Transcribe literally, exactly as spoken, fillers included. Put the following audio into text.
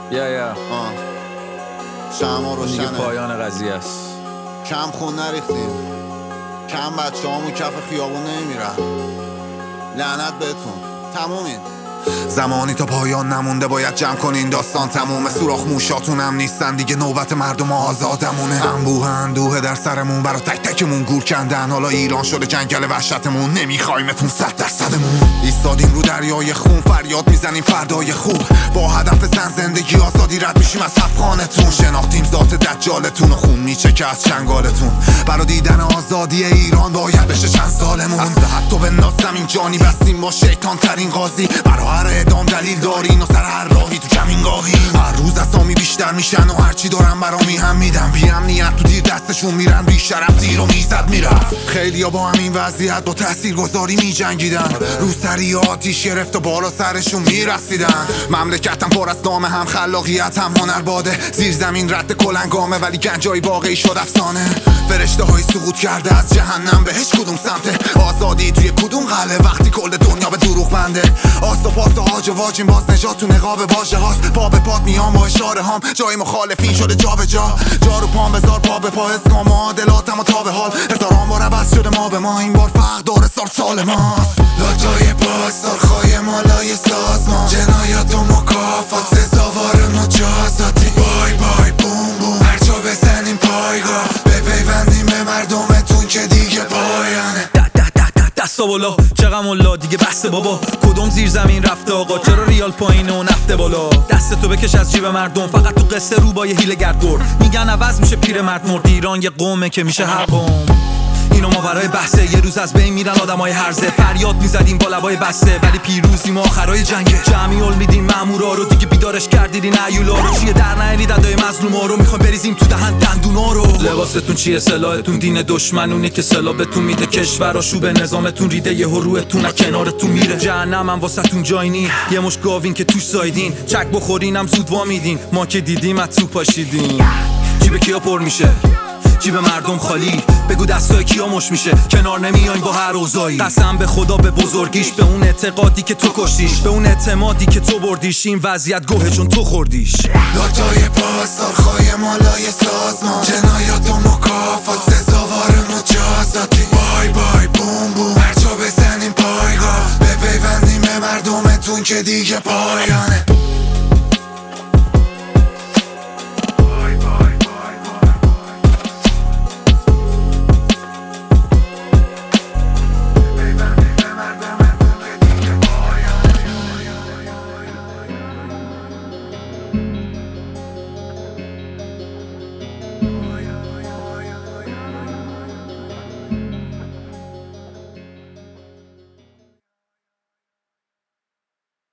یا یا شما روشنه پایان قضیه است. کم خون نریختیم، کم بچه هامون کف خیابون نمیرن. لعنت بهتون، تمومین. زمانی تا پایان نمونده باید جمع کنین داستان تمومه. سوراخ موشاتون هم نیستن دیگه، نوبت مردم آزادمونه. انبوه اندوه در سرمون برا تک تکمون گور کندن. حالا ایران شده جنگل وحشتمون، نمیخوایمتون صد درصدمون. ایستادیم رو دریای خون، فریاد میزنیم فردای خوب. با هدف زن زندگی آزادی رد میشیم از افغانتون. شناختیم ذات دجالتون و خون میچکه از چنگالتون. برا دیدن آزادی ایران باید بشه چند سالمون. از حتی به ناز زمین جانی بستیم با شیطان ترین قاضی. برا هر اعدام دلیل دارین و سر هر راهی تو کمینگاهی. هر روز اسامی بیشتر میشن و هرچی دارن برامی هم میدن. بی امنیت تو دیر دستشون میرن، بی شرف تیر و میزد میرفت. خیلیا با همین وضعیت با تاثیرگذاری میجنگیدن. رو سری آتیش گرفت و بالا سرشون میرسیدن. مملکتم پر از نام، هم خلاقیت هم هنر باده. زیر زمین رد کلنگامه ولی گنجای واقعی شد افسانه. فرشته های سقوط کرده از جهنم به هیچ کدوم سمت. آزادی توی کدوم قلعه وقتی کل دنیا به دروغ بنده. آس و پاس و هاج و واجیم، باز نجات تو نقاب واژه هاست. پا به پات میام با اشاره هام، جای مخالفین شده جا به جا. جا رو پام بذار پا به پا، اسم معادلاتم و تا به حال. هزاران بار عوض شده ما به ما، این بار فرق داره سال سال ماست. لاتای پاسدار خواهی مالای سازمان، جنایات و مکافات سزاوار مجازاتی. بای بای بوم بوم هرچا بزنیم پایگاه، بپیوندیم به مردمتون که دیگه پایانه. دستا بالا چقدر ملا دیگه بسته بابا. کدوم زیر زمین رفته آقا، چرا ریال پایینه و نفته بالا. دست تو بکش از جیب مردم، فقط تو قصه رو با یه حیله گرد برد. میگن عوض میشه پیر مرد مرد، ایران یه قومه که میشه هر قوم. اینو ماورای بحثه، یه روز از بین میرن آدمای هرزه. فریاد میزدیم با لبای بسته ولی پیروزیم آخرای جنگه. جمعی ال میدیم مامورا رو دیگه، بیدارش کردید این عیولا رو. چیه در نیارید ادای مظلوما رو، میخوایم بریزیم تو دهن دندونا رو. لباستون چیه سلاحتون، دین دشمنونه که سلاح بهتون میده. کشوراشو به نظامتون ریده، یهو روحتون از کنارتون میره. جهنمم واسهتون جای نی، یه مش گاوین که توش سایدین. چک بخورینم زود وا میدین، ما که دیدیم از تو پاشیدین. جیب کیا پر میشه، جیب مردم خالی. بگو دستای کیا مش میشه، کنار نمیایم با هر اوضاعی. قسم به خدا به بزرگیش، به اون اعتقادی که تو کشتیش، به اون اعتمادی که تو بردیش. این وضعیت گوه چون تو خوردیش. لاتای پاسدار خواهی مالای سازمان، جنایات و مکافات سزاوار مجازاتی. بای بای بوم بوم هرچا بزنیم پایگاه، بپیوندیم به مردمتون که دیگه پایانه.